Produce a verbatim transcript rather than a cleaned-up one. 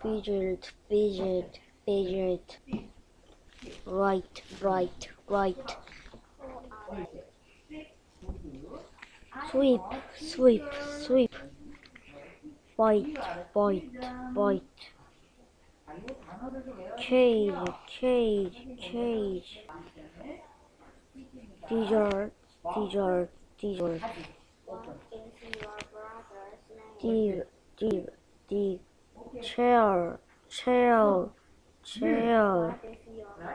fidget, fidget, fidget. Right, right, right. Sweep, sweep, sweep. Bite, bite, bite. Cage, cage, cage. Dessert, dessert, dessert. Dear, dear, dear. Chair, chair, chair.